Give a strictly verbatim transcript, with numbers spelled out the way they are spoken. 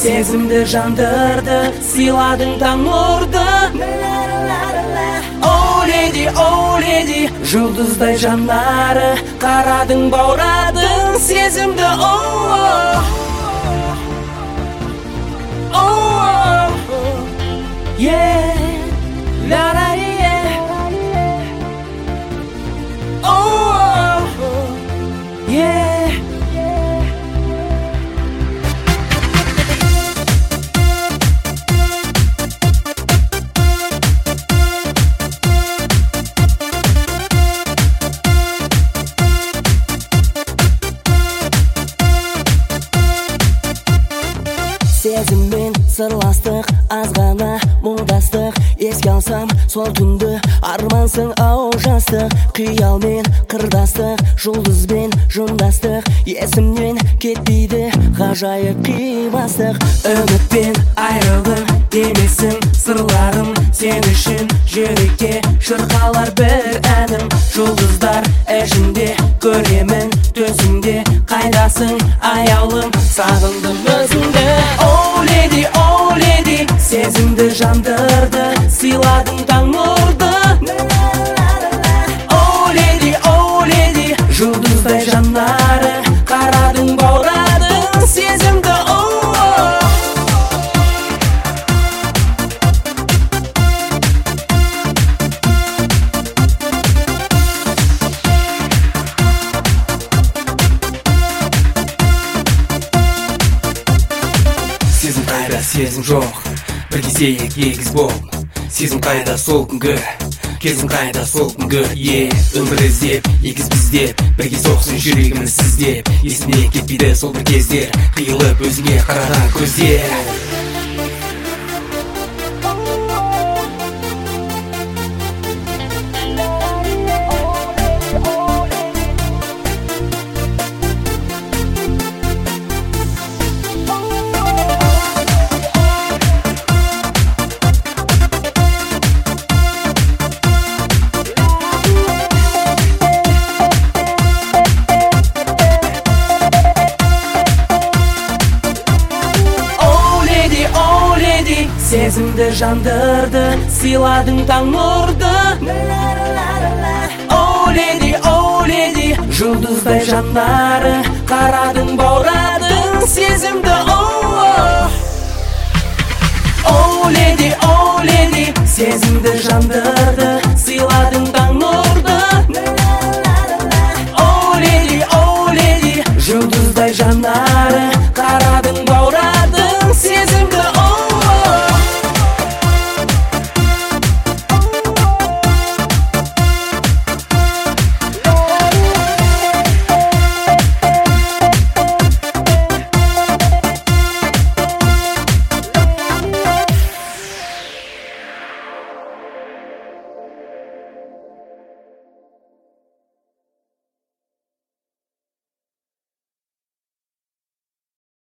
сезімді жандырды, сыйладың таң нұрды. Оу леди, оу леди, жұлдыздай жанары, қарадың баурадың сезімді. Оу yeah, la la yeah. Oh, yeah. Сезіммен сырластық, аз ғана мұңдастық. Еске алсам сол түнді, армансың ау жастық. Қиялмен қырдастық, жұлдызбен жымдастық. Есімнен кетпейді ғажайып қимастық. Үмітпен айрылдым, демесің сырларым. Сен үшін жүрекке шырқалар бір әнім. Жұлдыздар ішінде көремін төсіңде. Қайдасың аяулым, сағындым өзіңді. Оу леди, оу леди, сезімді жандырды, сыйладың таң нұрды. Оу леди, оу леди, жұлдыздай жанары, қарадың баурадың сезімді. Сезім қайда, сезім жоқ, бір кезейік егіз болып. Сезім қайда сол күнгі, кезім қайда сол күнгі. Е, өмір іздеп, егіз біздеп, бірге соқсын жүрегіміз сіздеп. Есімнен кетпейді сол бір кездер, қиылып өзіңе қараған көздер. Сезімді жандырды, сыйладың таң нұрды. Оу леди, оу леди, жұлдыздай жанары, қарадың баурадың сезімді. Оу леди, оу леди, сезімді жандырды, сыйладың таң нұрды.